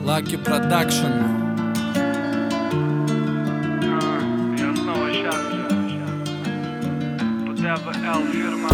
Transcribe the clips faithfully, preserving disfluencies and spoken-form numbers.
Lucky Production. Я снова счастлив. ди би эл фирма.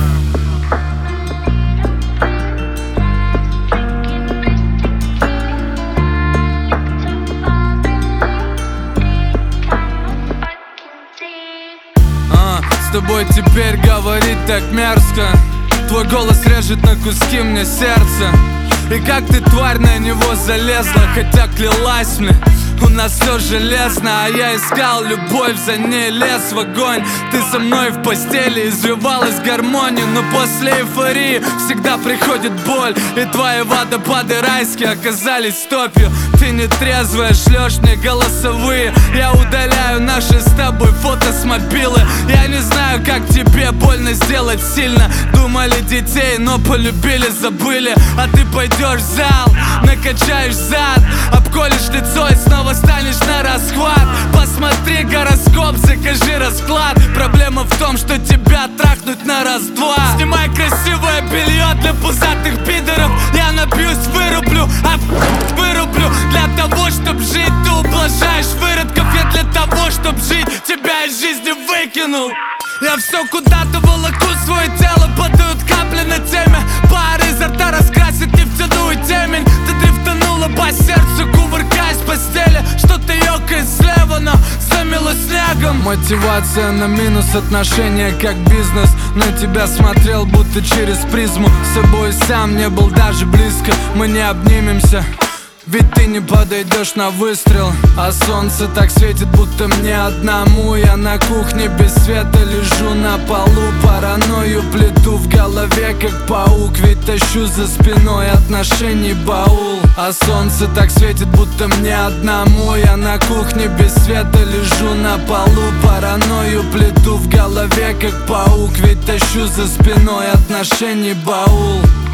А, с тобой теперь говорить так мерзко. Твой голос режет на куски мне сердце. И как ты, тварь, на него залезла, хотя клялась мне, у нас все железно. А я искал любовь, за ней лез в огонь. Ты со мной в постели, извивалась гармония. Но после эйфории всегда приходит боль. И твои водопады райские оказались топью. Ты не трезвая, шлешь мне голосовые. Я удаляю наши с тобой фото с мобилы. Я не знаю, как тебе больно сделать сильно. Думали детей, но полюбили, забыли. А ты пойдешь в зал, накачаешь зад, обколешь лицо и снова станешь на расхват. Посмотри гороскоп, закажи расклад. Проблема в том, что тебя трахнуть на раз-два. Снимай красивое белье для пузатых пидоров. Я напьюсь, вырублю, а вырублю. Для того, чтоб жить, ты ублажаешь выродков. Я для того, чтоб жить, тебя из жизни выкинул. Я все куда-то волоку, свое тело падают капли на теме. Пар изо рта раскрасит нефтяную темень. Ты дрифтанула по сердцу, кувыркаясь в постели. Что-то ёкает слева, но замело снегом. Мотивация на минус, отношения как бизнес. На тебя смотрел будто через призму. С собой сам не был даже близко. Мы не обнимемся, ведь ты не подойдешь на выстрел. А солнце так светит, будто мне одному. Я на кухне без света лежу на полу. Паранойю плету в голове, как паук. Ведь тащу за спиной отношений баул. А солнце так светит, будто мне одному. Я на кухне без света лежу на полу. Паранойю плету в голове, как паук. Ведь тащу за спиной отношений баул.